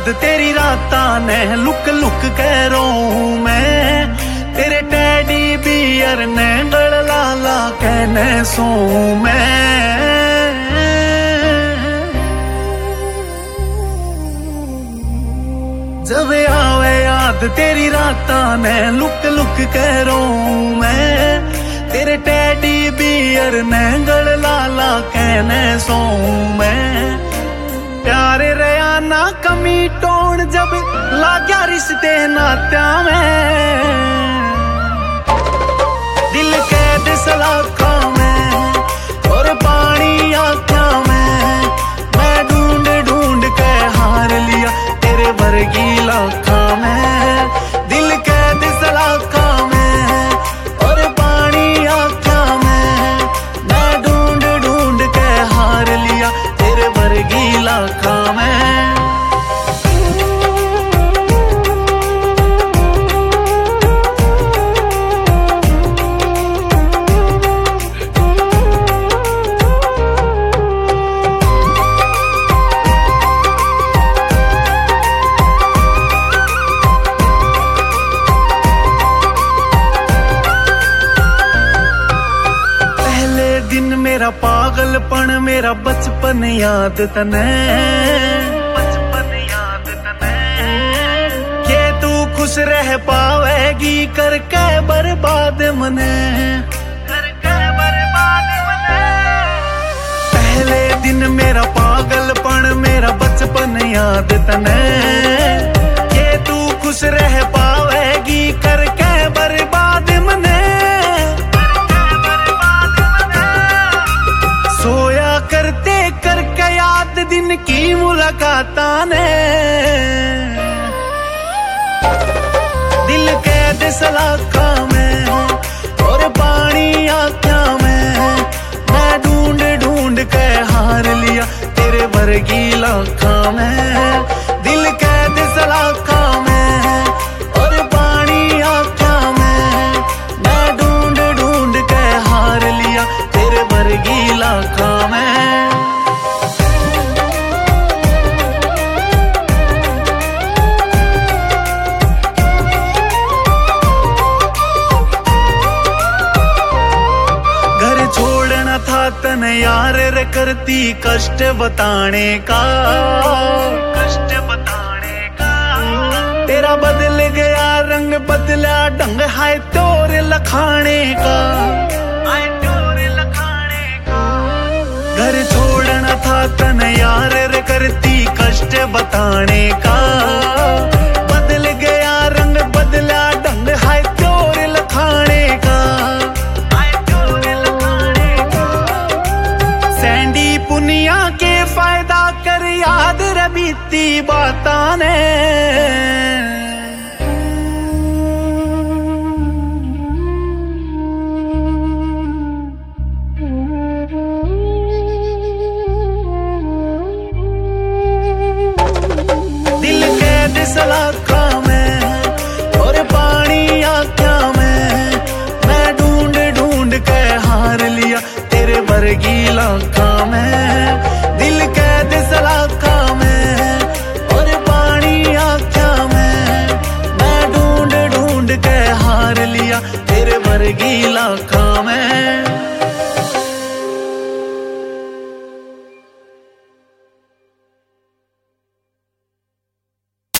याद तेरी रातां ने लुक लुक के रोऊं मैं, तेरे टैडी बियर ने गल लाला कहने सोऊं मैं। जब आवे याद तेरी रातां ने लुक लुक के रोऊं मैं, तेरे टैडी बियर ने गल लाला कहने सोऊं मैं। प्यारे रया ना कमी टोन जब लाग्या रिश्ते नात्या में, दिल कैद सलाखा में और पानी आँखा में, मैं ढूंढ ढूंढ के हार लिया तेरे वर्गी लाखा में। दिल कैद सलाखा में और पानी आँखा में, मैं ढूंढ ढूंढ के हार लिया तेरे वर्गी लाखा में। मेरा पागलपन मेरा बचपन याद तने, बचपन याद तने, के तू खुश रह पावेगी करके बर्बाद मने, करके बर्बाद मने। पहले दिन मेरा पागलपन मेरा बचपन याद तने, के तू खुश रह पावेगी करके बर्बाद मने। सोया करते करके याद दिन की मुलाकातां ने, दिल कैद सलाखा में और पानी आँखा में, मैं ढूंढ ढूंढ के हार लिया तेरे वर्गी लाखा में। दिल कैद सलाखा में और पानी आँखा में, मैं ढूंढ ढूंढ के हार लिया तेरे वर्गी लाखा में। घर छोड़ना था तने यार रे करती कष्ट बताने का, कष्ट बताने का। तेरा बदल गया रंग बदला ढंग हाय तोरे लखाने का, हाय तोरे लखाने का। घर छोड़ना था तने यार रे करती कष्ट बताने का, बदल गया रंग बदला ढंग हाय तोरे लखाने का, हाय तोरे लखाने का। सैंडी पुनिया के फायदा कर याद रे बीती बातां ने, सलाखा में और पानी आँखा में, मैं ढूंढ ढूंढ के हार लिया तेरे वर्गी लाखा में।